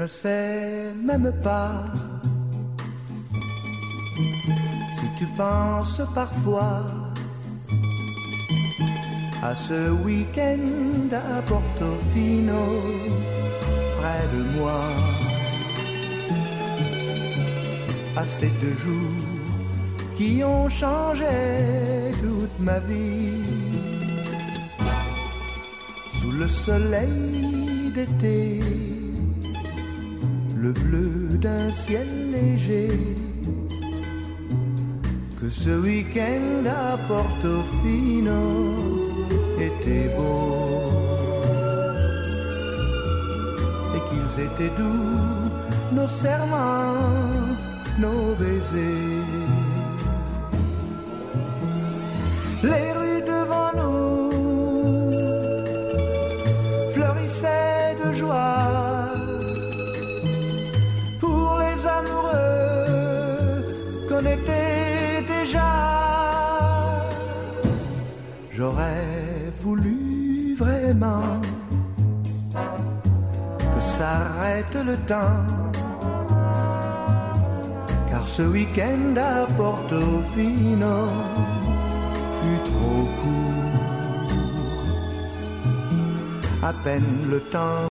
sais même pas si tu penses parfois à ce week-end à Portofino, près de moi, à ces 2 jours qui ont changé toute ma vie. Sous le soleil d'été, le bleu d'un ciel léger, que ce week-end à Portofino était beau, et qu'ils étaient doux, nos serments, nos baisers. Les rues devant nous fleurissaient de joie pour les amoureux qu'on était déjà. J'aurais voulu vraiment que s'arrête le temps, car ce week-end à Portofino fut trop court. À peine le temps